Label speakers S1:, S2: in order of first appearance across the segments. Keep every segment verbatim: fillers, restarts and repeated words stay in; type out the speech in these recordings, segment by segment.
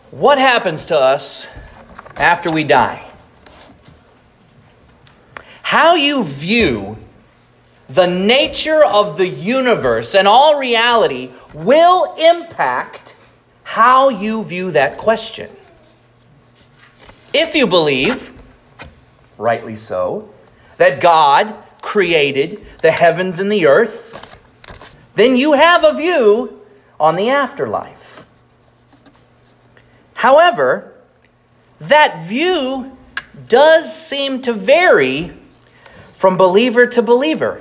S1: What happens to us after we die? How you view the nature of the universe and all reality will impact how you view that question. If you believe, rightly so, that God created the heavens and the earth, then you have a view on the afterlife. However, that view does seem to vary from believer to believer.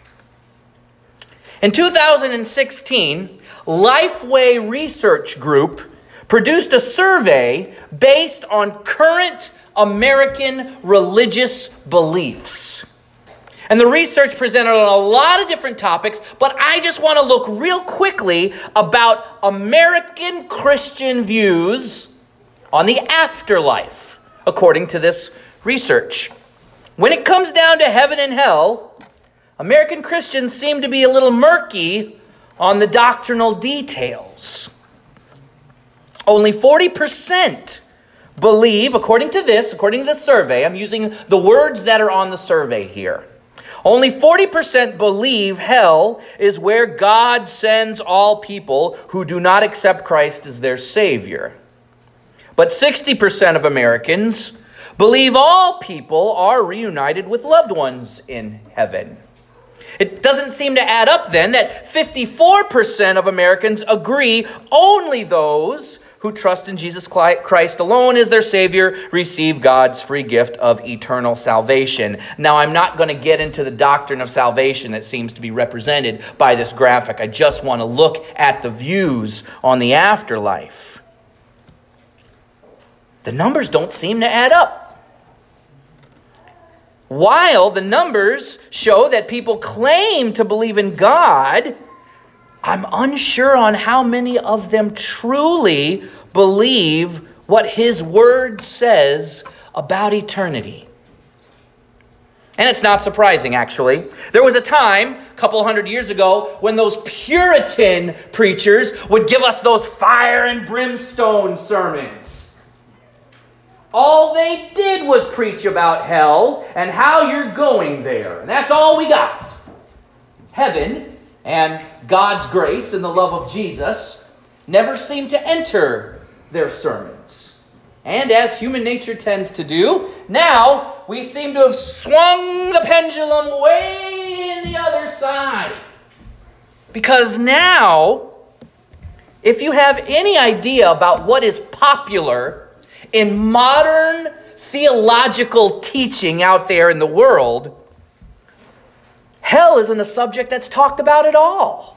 S1: In two thousand sixteen, Lifeway Research Group produced a survey based on current American religious beliefs. And the research presented on a lot of different topics, but I just want to look real quickly about American Christian views on the afterlife, according to this research. When it comes down to heaven and hell, American Christians seem to be a little murky on the doctrinal details. Only forty percent believe, according to this, according to the survey, I'm using the words that are on the survey here. Only forty percent believe hell is where God sends all people who do not accept Christ as their Savior. But sixty percent of Americans believe all people are reunited with loved ones in heaven. It doesn't seem to add up then that fifty-four percent of Americans agree only those who trust in Jesus Christ alone as their Savior receive God's free gift of eternal salvation. Now, I'm not going to get into the doctrine of salvation that seems to be represented by this graphic. I just want to look at the views on the afterlife. The numbers don't seem to add up. While the numbers show that people claim to believe in God, I'm unsure on how many of them truly believe what His Word says about eternity. And it's not surprising, actually. There was a time, a couple hundred years ago, when those Puritan preachers would give us those fire and brimstone sermons. All they did was preach about hell and how you're going there. And that's all we got. Heaven and God's grace and the love of Jesus never seemed to enter their sermons. And as human nature tends to do, now we seem to have swung the pendulum way in the other side. Because now, if you have any idea about what is popular in modern theological teaching out there in the world, hell isn't a subject that's talked about at all.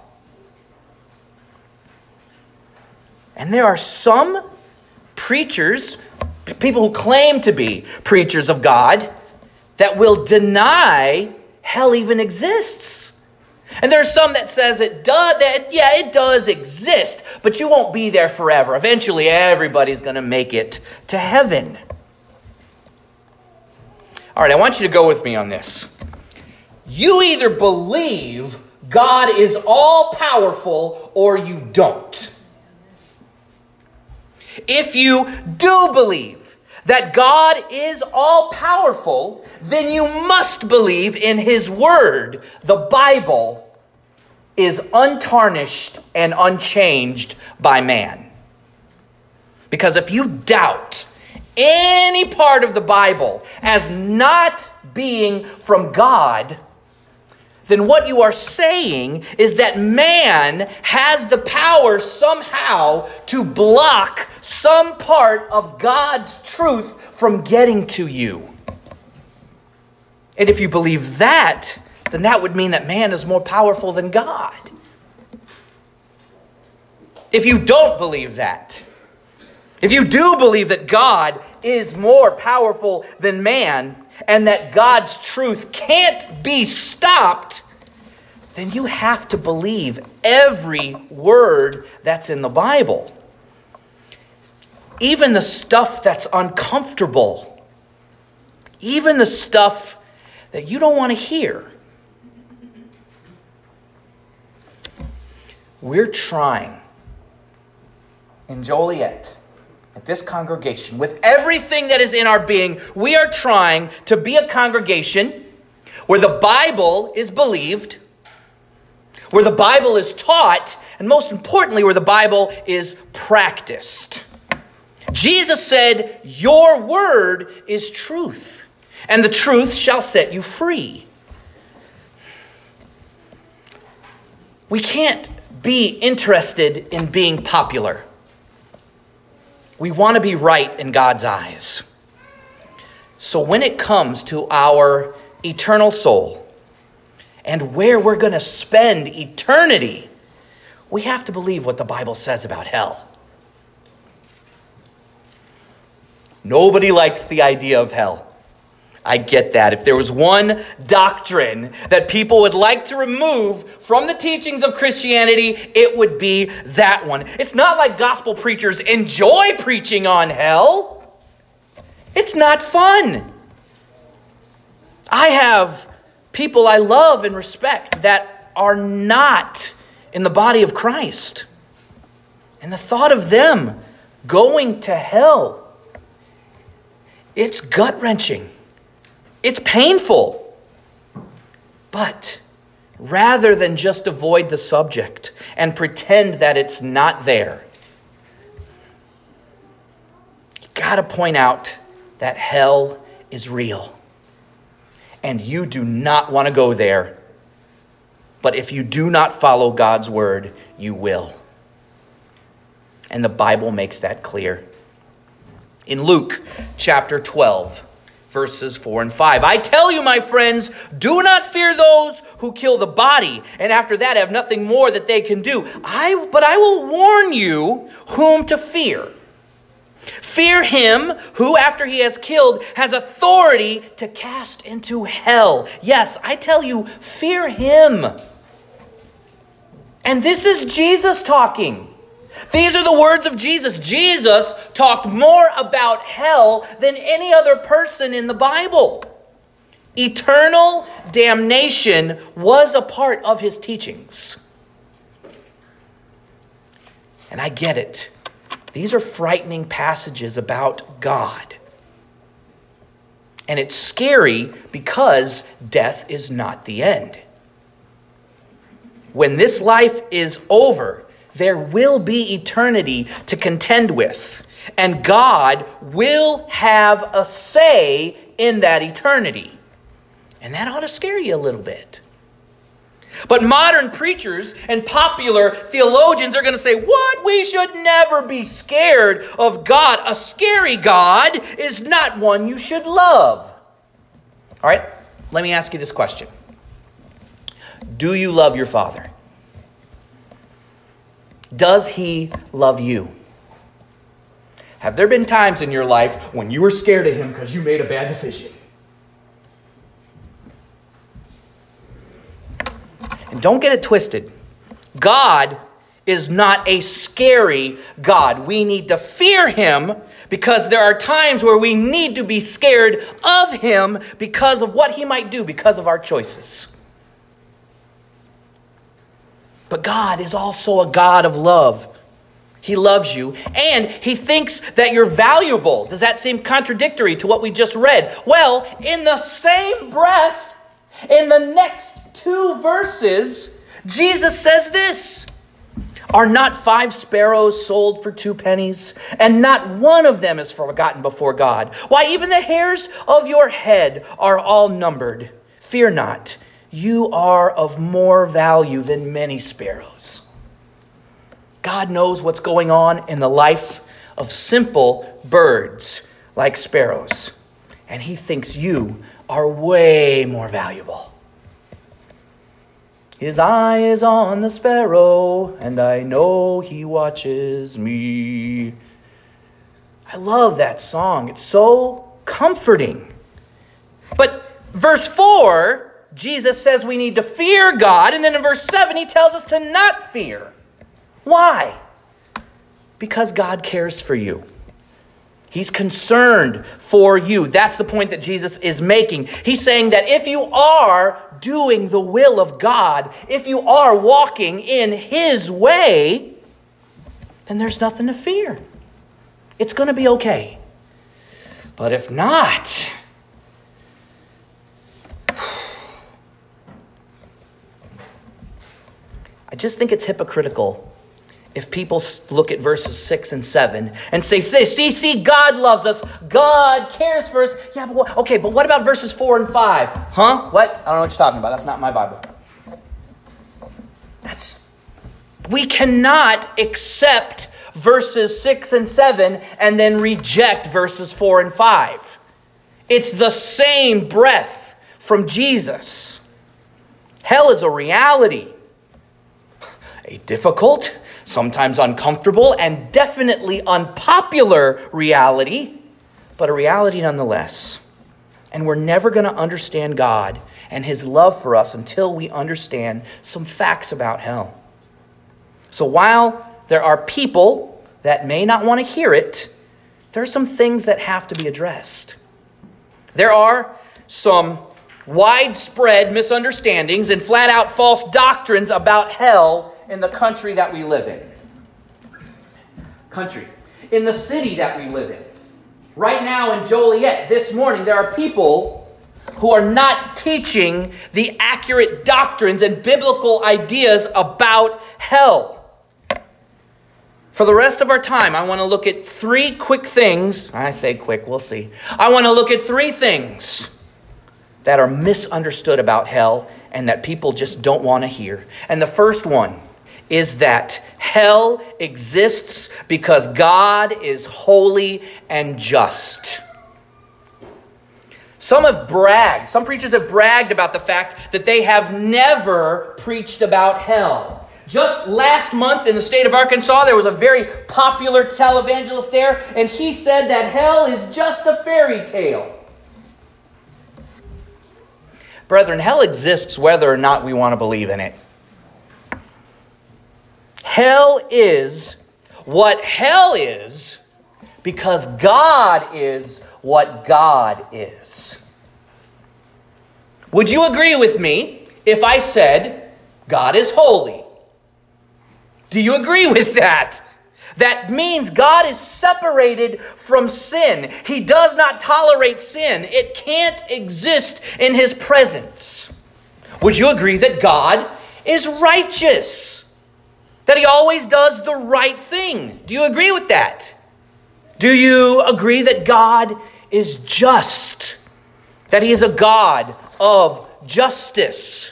S1: And there are some preachers, people who claim to be preachers of God, that will deny hell even exists. And there's some that says it does, that yeah, it does exist, but you won't be there forever. Eventually, everybody's going to make it to heaven. All right, I want you to go with me on this. You either believe God is all-powerful or you don't. If you do believe that God is all-powerful, then you must believe in His Word. The Bible is untarnished and unchanged by man. Because if you doubt any part of the Bible as not being from God, then what you are saying is that man has the power somehow to block some part of God's truth from getting to you. And if you believe that, then that would mean that man is more powerful than God. If you don't believe that, if you do believe that God is more powerful than man, and that God's truth can't be stopped, then you have to believe every word that's in the Bible. Even the stuff that's uncomfortable. Even the stuff that you don't want to hear. We're trying in Joliet at this congregation, with everything that is in our being, we are trying to be a congregation where the Bible is believed, where the Bible is taught, and most importantly, where the Bible is practiced. Jesus said, "Your word is truth, and the truth shall set you free." We can't be interested in being popular. We want to be right in God's eyes. So when it comes to our eternal soul and where we're going to spend eternity, we have to believe what the Bible says about hell. Nobody likes the idea of hell. I get that. If there was one doctrine that people would like to remove from the teachings of Christianity, it would be that one. It's not like gospel preachers enjoy preaching on hell. It's not fun. I have people I love and respect that are not in the body of Christ. And the thought of them going to hell, it's gut-wrenching. It's painful. But rather than just avoid the subject and pretend that it's not there, you got to point out that hell is real. And you do not want to go there. But if you do not follow God's word, you will. And the Bible makes that clear. In Luke chapter twelve, verses four and five. "I tell you, my friends, do not fear those who kill the body, and after that have nothing more that they can do. I, but I will warn you whom to fear. Fear him who, after he has killed, has authority to cast into hell. Yes, I tell you, fear him." And this is Jesus talking. These are the words of Jesus. Jesus talked more about hell than any other person in the Bible. Eternal damnation was a part of his teachings. And I get it. These are frightening passages about God. And it's scary because death is not the end. When this life is over, there will be eternity to contend with. And God will have a say in that eternity. And that ought to scare you a little bit. But modern preachers and popular theologians are going to say, what? We should never be scared of God. A scary God is not one you should love. All right, let me ask you this question. Do you love your Father? Does he love you? Have there been times in your life when you were scared of him because you made a bad decision? And don't get it twisted. God is not a scary God. We need to fear him because there are times where we need to be scared of him because of what he might do, because of our choices. But God is also a God of love. He loves you, and he thinks that you're valuable. Does that seem contradictory to what we just read? Well, in the same breath, in the next two verses, Jesus says this: "Are not five sparrows sold for two pennies? And not one of them is forgotten before God. Why, even the hairs of your head are all numbered. Fear not. You are of more value than many sparrows." God knows what's going on in the life of simple birds like sparrows. And he thinks you are way more valuable. His eye is on the sparrow, and I know he watches me. I love that song. It's so comforting. But verse four, Jesus says we need to fear God. And then in verse seven, he tells us to not fear. Why? Because God cares for you. He's concerned for you. That's the point that Jesus is making. He's saying that if you are doing the will of God, if you are walking in his way, then there's nothing to fear. It's going to be okay. But if not, I just think it's hypocritical if people look at verses six and seven and say, see, see, God loves us. God cares for us. Yeah, but what, okay, but what about verses four and five? Huh? What? I don't know what you're talking about. That's not my Bible. That's, we cannot accept verses six and seven and then reject verses four and five. It's the same breath from Jesus. Hell is a reality. A difficult, sometimes uncomfortable, and definitely unpopular reality, but a reality nonetheless. And we're never going to understand God and his love for us until we understand some facts about hell. So while there are people that may not want to hear it, there are some things that have to be addressed. There are some widespread misunderstandings and flat-out false doctrines about hell in the country that we live in. Country. In the city that we live in. Right now in Joliet, this morning, there are people who are not teaching the accurate doctrines and biblical ideas about hell. For the rest of our time, I want to look at three quick things. I say quick, we'll see. I want to look at three things that are misunderstood about hell and that people just don't want to hear. And the first one is that hell exists because God is holy and just. Some have bragged, some preachers have bragged about the fact that they have never preached about hell. Just last month in the state of Arkansas, there was a very popular televangelist there, and he said that hell is just a fairy tale. Brethren, hell exists whether or not we want to believe in it. Hell is what hell is because God is what God is. Would you agree with me if I said God is holy? Do you agree with that? That means God is separated from sin. He does not tolerate sin. It can't exist in his presence. Would you agree that God is righteous? That he always does the right thing? Do you agree with that? Do you agree that God is just? That he is a God of justice?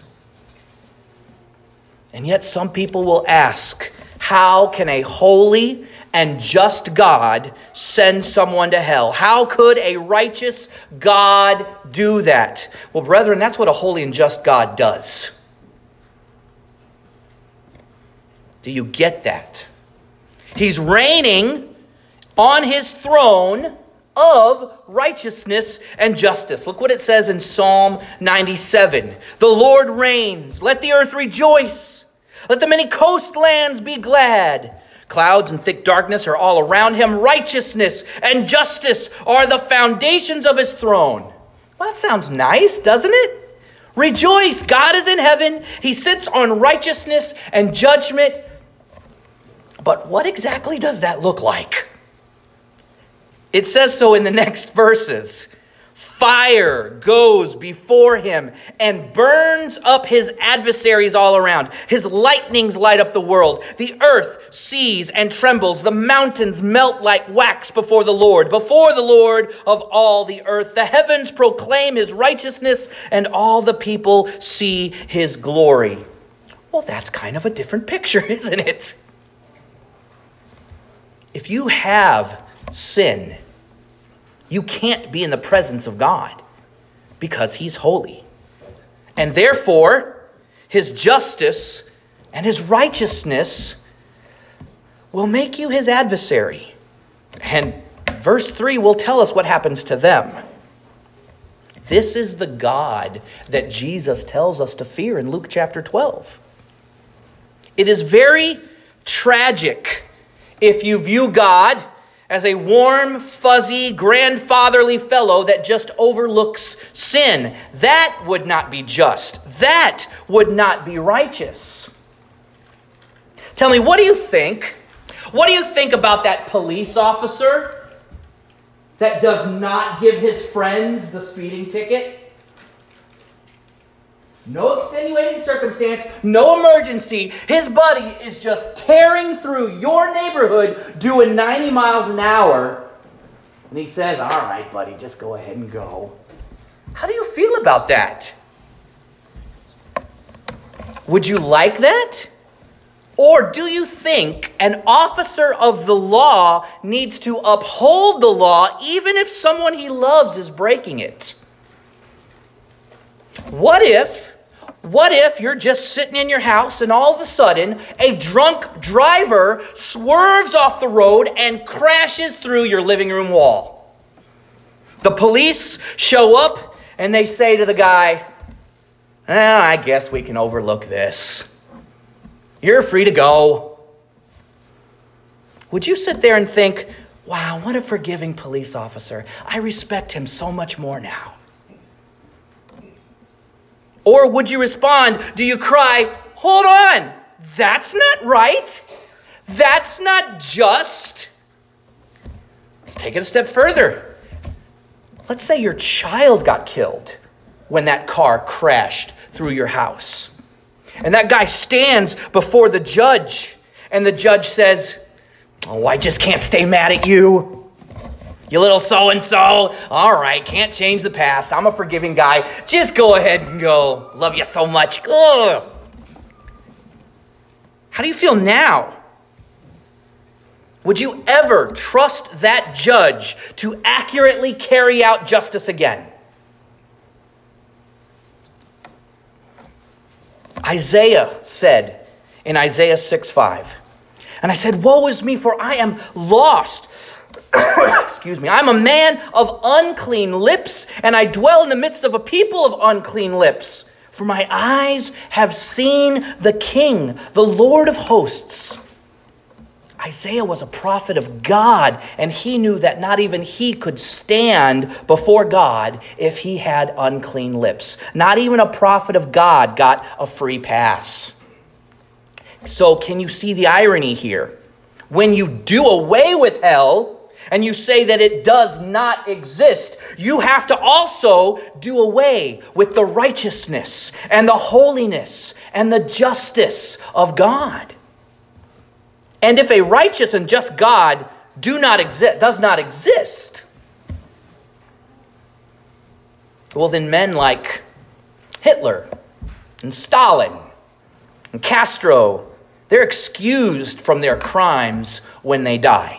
S1: And yet some people will ask, how can a holy and just God send someone to hell? How could a righteous God do that? Well, brethren, that's what a holy and just God does. Do you get that? He's reigning on his throne of righteousness and justice. Look what it says in Psalm ninety-seven. The Lord reigns. Let the earth rejoice. Let the many coastlands be glad. Clouds and thick darkness are all around him. Righteousness and justice are the foundations of his throne. Well, that sounds nice, doesn't it? Rejoice. God is in heaven. He sits on righteousness and judgment. But what exactly does that look like? It says so in the next verses. Fire goes before him and burns up his adversaries all around. His lightnings light up the world. The earth sees and trembles. The mountains melt like wax before the Lord, before the Lord of all the earth. The heavens proclaim his righteousness, and all the people see his glory. Well, that's kind of a different picture, isn't it? If you have sin, you can't be in the presence of God because he's holy. And therefore, his justice and his righteousness will make you his adversary. And verse three will tell us what happens to them. This is the God that Jesus tells us to fear in Luke chapter twelve. It is very tragic if you view God as a warm, fuzzy, grandfatherly fellow that just overlooks sin. That would not be just. That would not be righteous. Tell me, what do you think? What do you think about that police officer that does not give his friends the speeding ticket? No extenuating circumstance, no emergency. His buddy is just tearing through your neighborhood doing ninety miles an hour. And he says, all right, buddy, just go ahead and go. How do you feel about that? Would you like that? Or do you think an officer of the law needs to uphold the law even if someone he loves is breaking it? What if, what if you're just sitting in your house and all of a sudden a drunk driver swerves off the road and crashes through your living room wall? The police show up and they say to the guy, eh, I guess we can overlook this. You're free to go. Would you sit there and think, wow, what a forgiving police officer. I respect him so much more now. Or would you respond, do you cry, hold on, that's not right. That's not just. Let's take it a step further. Let's say your child got killed when that car crashed through your house. And that guy stands before the judge, and the judge says, oh, I just can't stay mad at you. You little so-and-so. All right, can't change the past. I'm a forgiving guy. Just go ahead and go. Love you so much. Ugh. How do you feel now? Would you ever trust that judge to accurately carry out justice again? Isaiah said in Isaiah six five, and I said, woe is me, for I am lost. Excuse me. I'm a man of unclean lips, and I dwell in the midst of a people of unclean lips. For my eyes have seen the King, the Lord of hosts. Isaiah was a prophet of God, and he knew that not even he could stand before God if he had unclean lips. Not even a prophet of God got a free pass. So can you see the irony here? When you do away with hell and you say that it does not exist, you have to also do away with the righteousness and the holiness and the justice of God. And if a righteous and just God do not exist, does not exist, well, then men like Hitler and Stalin and Castro, they're excused from their crimes when they die.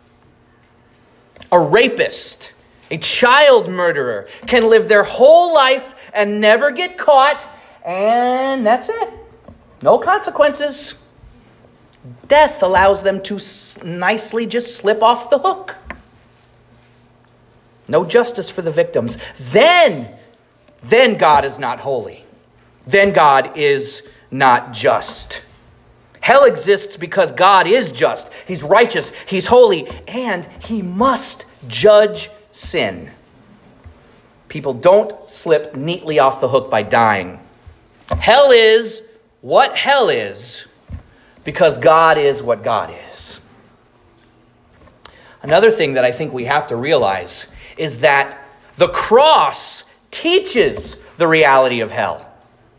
S1: A rapist, a child murderer can live their whole life and never get caught, and that's it. No consequences. Death allows them to nicely just slip off the hook. No justice for the victims. Then, then God is not holy. Then God is not just. Hell exists because God is just. He's righteous. He's holy. And he must judge sin. People don't slip neatly off the hook by dying. Hell is what hell is because God is what God is. Another thing that I think we have to realize is that the cross teaches the reality of hell.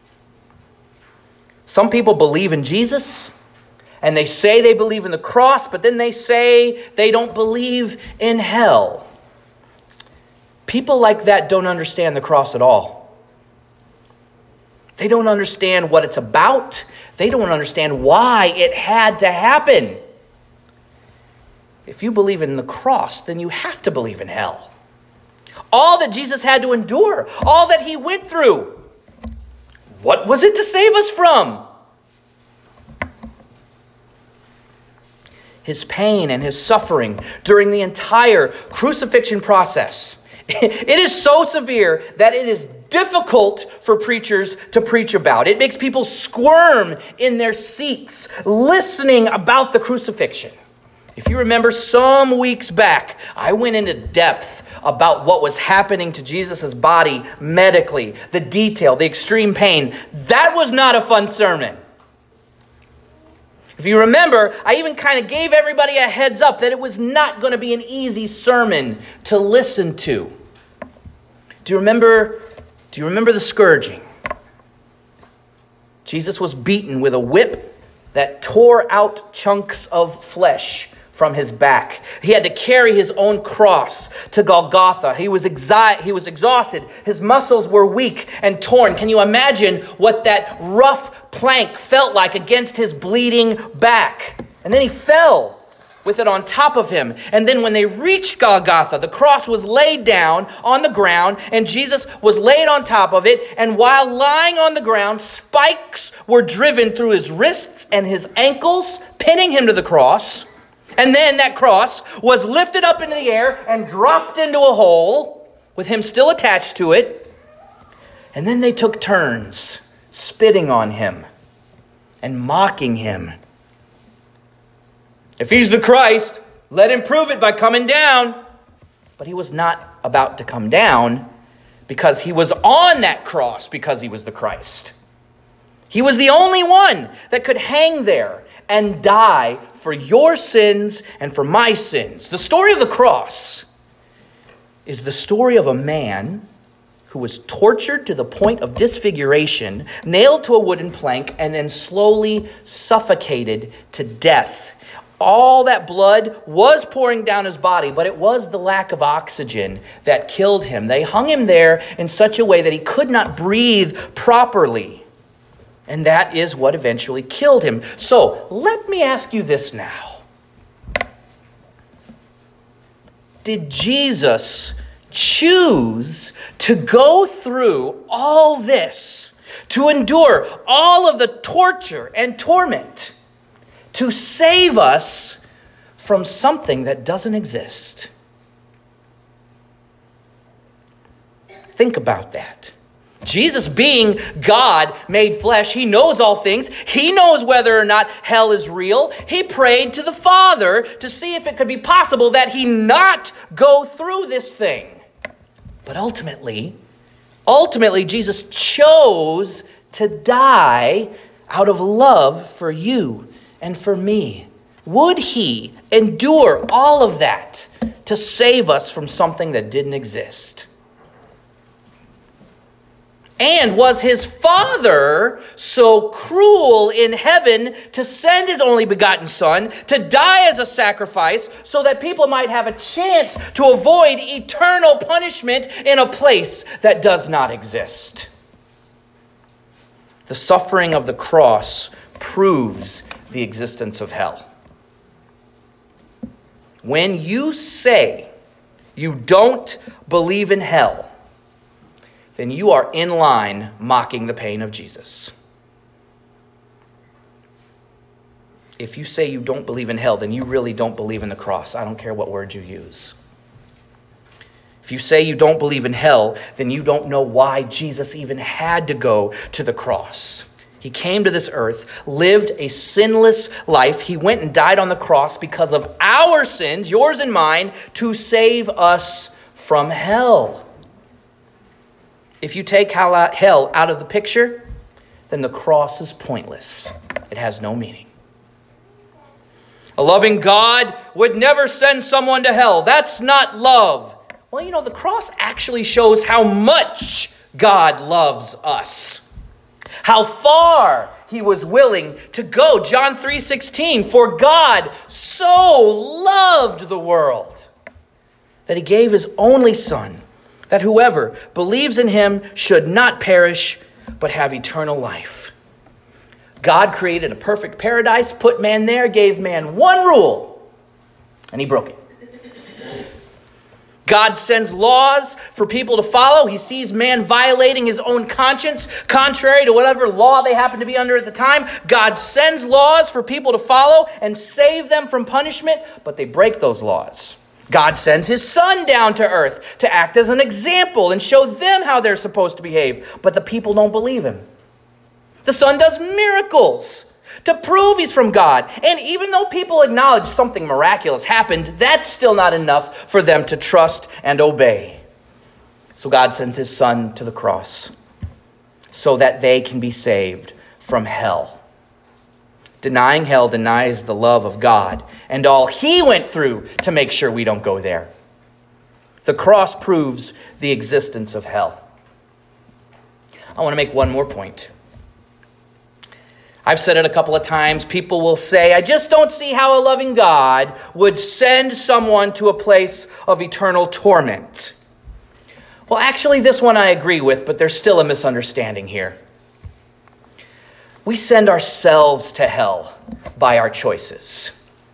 S1: Some people believe in Jesus, and they say they believe in the cross, but then they say they don't believe in hell. People like that don't understand the cross at all. They don't understand what it's about. They don't understand why it had to happen. If you believe in the cross, then you have to believe in hell. All that Jesus had to endure, all that he went through, what was it to save us from? His pain and his suffering during the entire crucifixion process. It is so severe that it is difficult for preachers to preach about. It makes people squirm in their seats listening about the crucifixion. If you remember some weeks back, I went into depth about what was happening to Jesus' body medically, the detail, the extreme pain. That was not a fun sermon. If you remember, I even kind of gave everybody a heads up that it was not going to be an easy sermon to listen to. Do you remember, do you remember the scourging? Jesus was beaten with a whip that tore out chunks of flesh from his back. He had to carry his own cross to Golgotha. He was exi- he was exhausted. His muscles were weak and torn. Can you imagine what that rough plank felt like against his bleeding back? And then he fell with it on top of him. And then when they reached Golgotha, the cross was laid down on the ground, and Jesus was laid on top of it. And while lying on the ground, spikes were driven through his wrists and his ankles, pinning him to the cross. And then that cross was lifted up into the air and dropped into a hole with him still attached to it. And then they took turns spitting on him and mocking him. If he's the Christ, let him prove it by coming down. But he was not about to come down because he was on that cross because he was the Christ. He was the only one that could hang there and die for your sins and for my sins. The story of the cross is the story of a man who was tortured to the point of disfiguration, nailed to a wooden plank, and then slowly suffocated to death. All that blood was pouring down his body, but it was the lack of oxygen that killed him. They hung him there in such a way that he could not breathe properly. And that is what eventually killed him. So let me ask you this now. Did Jesus choose to go through all this, to endure all of the torture and torment, to save us from something that doesn't exist? Think about that. Jesus, being God made flesh, he knows all things. He knows whether or not hell is real. He prayed to the Father to see if it could be possible that he not go through this thing. But ultimately, ultimately, Jesus chose to die out of love for you and for me. Would he endure all of that to save us from something that didn't exist? And was his Father so cruel in heaven to send his only begotten Son to die as a sacrifice so that people might have a chance to avoid eternal punishment in a place that does not exist? The suffering of the cross proves the existence of hell. When you say you don't believe in hell, then you are in line mocking the pain of Jesus. If you say you don't believe in hell, then you really don't believe in the cross. I don't care what word you use. If you say you don't believe in hell, then you don't know why Jesus even had to go to the cross. He came to this earth, lived a sinless life. He went and died on the cross because of our sins, yours and mine, to save us from hell. If you take hell out of the picture, then the cross is pointless. It has no meaning. A loving God would never send someone to hell. That's not love. Well, you know, the cross actually shows how much God loves us. How far he was willing to go. John three sixteen, for God so loved the world that he gave his only Son, that whoever believes in him should not perish, but have eternal life. God created a perfect paradise, put man there, gave man one rule, and he broke it. God sends laws for people to follow. He sees man violating his own conscience, contrary to whatever law they happen to be under at the time. God sends laws for people to follow and save them from punishment, but they break those laws. God sends his Son down to earth to act as an example and show them how they're supposed to behave, but the people don't believe him. The Son does miracles to prove he's from God. And even though people acknowledge something miraculous happened, that's still not enough for them to trust and obey. So God sends his Son to the cross so that they can be saved from hell. Denying hell denies the love of God and all he went through to make sure we don't go there. The cross proves the existence of hell. I want to make one more point. I've said it a couple of times. People will say, I just don't see how a loving God would send someone to a place of eternal torment. Well, actually, this one I agree with, but there's still a misunderstanding here. We send ourselves to hell by our choices.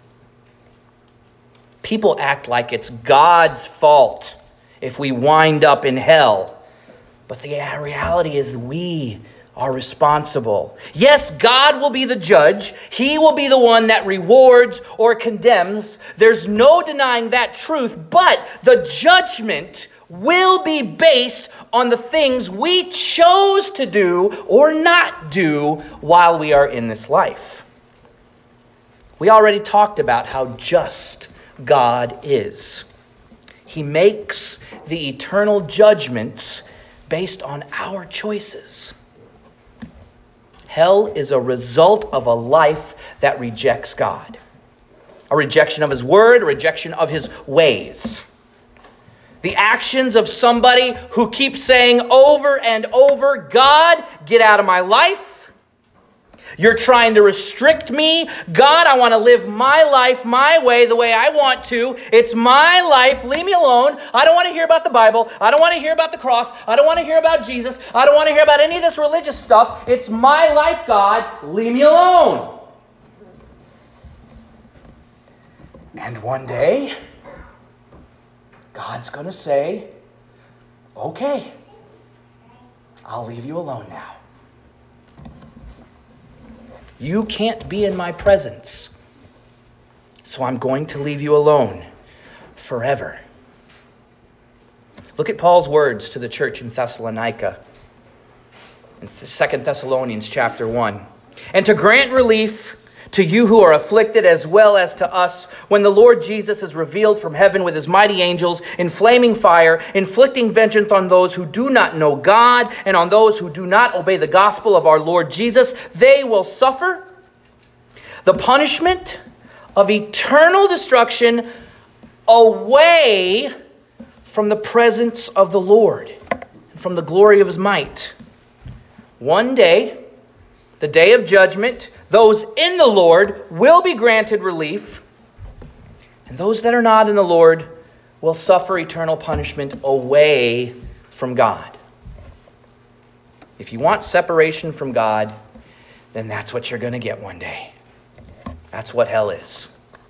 S1: People act like it's God's fault if we wind up in hell. But the reality is we are responsible. Yes, God will be the judge. He will be the one that rewards or condemns. There's no denying that truth, but the judgment will be based on the things we chose to do or not do while we are in this life. We already talked about how just God is. He makes the eternal judgments based on our choices. Hell is a result of a life that rejects God. A rejection of his word, a rejection of his ways. The actions of somebody who keeps saying over and over, God, get out of my life. You're trying to restrict me. God, I want to live my life my way, the way I want to. It's my life. Leave me alone. I don't want to hear about the Bible. I don't want to hear about the cross. I don't want to hear about Jesus. I don't want to hear about any of this religious stuff. It's my life, God. Leave me alone. And one day, God's going to say, okay, I'll leave you alone now. You can't be in my presence, so I'm going to leave you alone forever. Look at Paul's words to the church in Thessalonica, in Second Thessalonians chapter one. And to grant relief to you who are afflicted as well as to us, when the Lord Jesus is revealed from heaven with his mighty angels in flaming fire, inflicting vengeance on those who do not know God and on those who do not obey the gospel of our Lord Jesus, they will suffer the punishment of eternal destruction away from the presence of the Lord and from the glory of his might. One day, the day of judgment, those in the Lord will be granted relief, and those that are not in the Lord will suffer eternal punishment away from God. If you want separation from God, then that's what you're going to get one day. That's what hell is.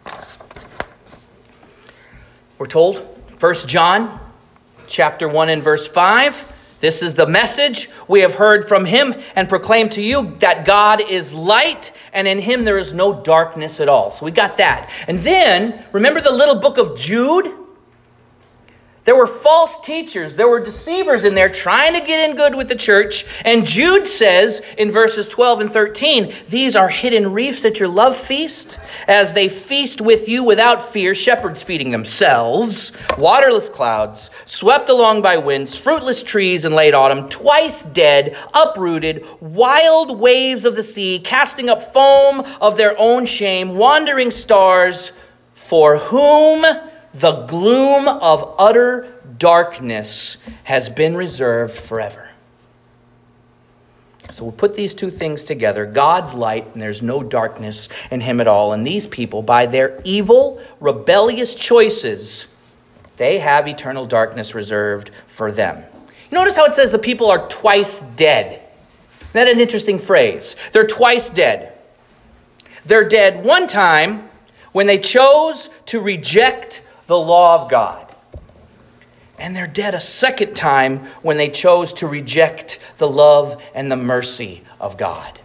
S1: We're told, First John chapter one and verse five, this is the message we have heard from him and proclaimed to you, that God is light and in him there is no darkness at all. So we got that. And then, remember the little book of Jude? There were false teachers. There were deceivers in there trying to get in good with the church. And Jude says in verses twelve and thirteen, these are hidden reefs at your love feast, as they feast with you without fear, shepherds feeding themselves, waterless clouds, swept along by winds, fruitless trees in late autumn, twice dead, uprooted, wild waves of the sea, casting up foam of their own shame, wandering stars, for whom the gloom of utter darkness has been reserved forever. So we'll put these two things together. God's light, and there's no darkness in him at all. And these people, by their evil, rebellious choices, they have eternal darkness reserved for them. You notice how it says the people are twice dead. Isn't that an interesting phrase? They're twice dead. They're dead one time when they chose to reject the law of God. And they're dead a second time when they chose to reject the love and the mercy of God.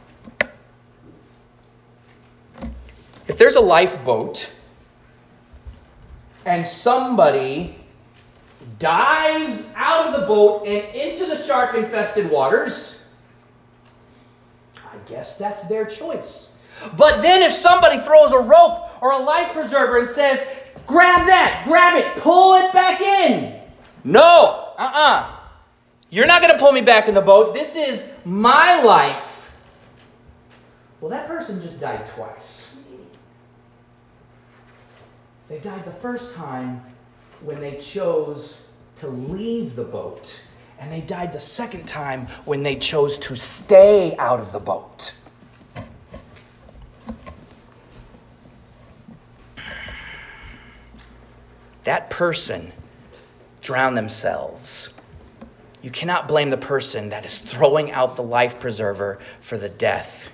S1: If there's a lifeboat and somebody dives out of the boat and into the shark-infested waters, I guess that's their choice. But then if somebody throws a rope or a life preserver and says, grab that, grab it, pull it back in. No, uh-uh. You're not going to pull me back in the boat. This is my life. Well, that person just died twice. They died the first time when they chose to leave the boat, and they died the second time when they chose to stay out of the boat. That person drowned themselves. You cannot blame the person that is throwing out the life preserver for the death.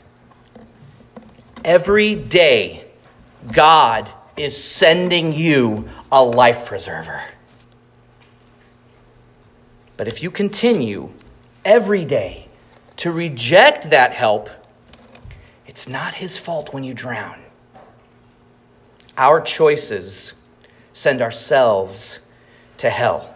S1: Every day, God is sending you a life preserver. But if you continue every day to reject that help, it's not his fault when you drown. Our choices send ourselves to hell.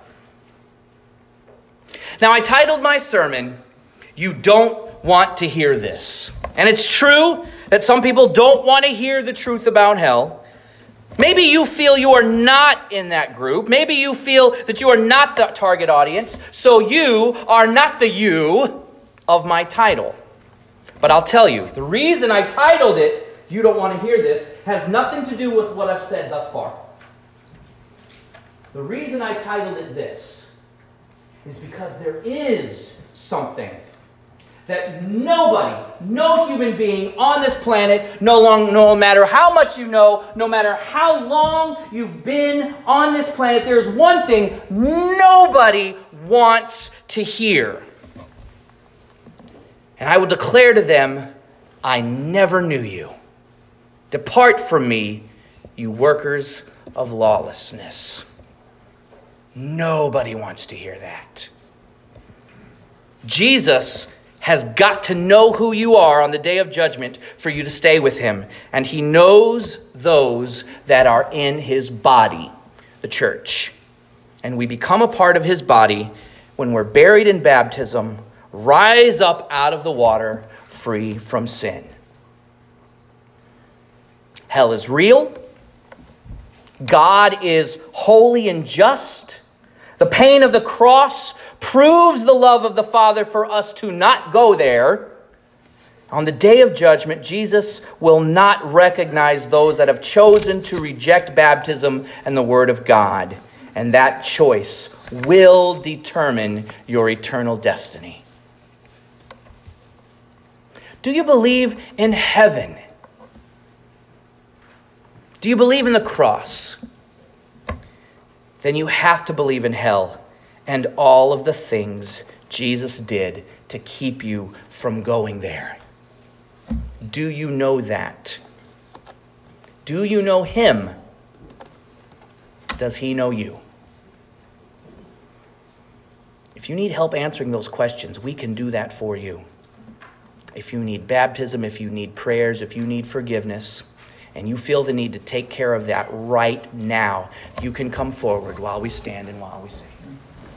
S1: Now, I titled my sermon, "You Don't Want to Hear This." And it's true that some people don't want to hear the truth about hell. Maybe you feel you are not in that group. Maybe you feel that you are not the target audience, so you are not the you of my title. But I'll tell you, the reason I titled it, "You Don't Want to Hear This," has nothing to do with what I've said thus far. The reason I titled it this is because there is something that nobody, no human being on this planet, no long, no matter how much you know, no matter how long you've been on this planet, there's one thing nobody wants to hear. And I will declare to them, "I never knew you. Depart from me, you workers of lawlessness." Nobody wants to hear that. Jesus has got to know who you are on the day of judgment for you to stay with him. And he knows those that are in his body, the church. And we become a part of his body when we're buried in baptism, rise up out of the water, free from sin. Hell is real. God is holy and just. The pain of the cross proves the love of the Father for us to not go there. On the day of judgment, Jesus will not recognize those that have chosen to reject baptism and the Word of God. And that choice will determine your eternal destiny. Do you believe in heaven? Do you believe in the cross? Then you have to believe in hell and all of the things Jesus did to keep you from going there. Do you know that? Do you know him? Does he know you? If you need help answering those questions, we can do that for you. If you need baptism, if you need prayers, if you need forgiveness, and you feel the need to take care of that right now, you can come forward while we stand and while we sing.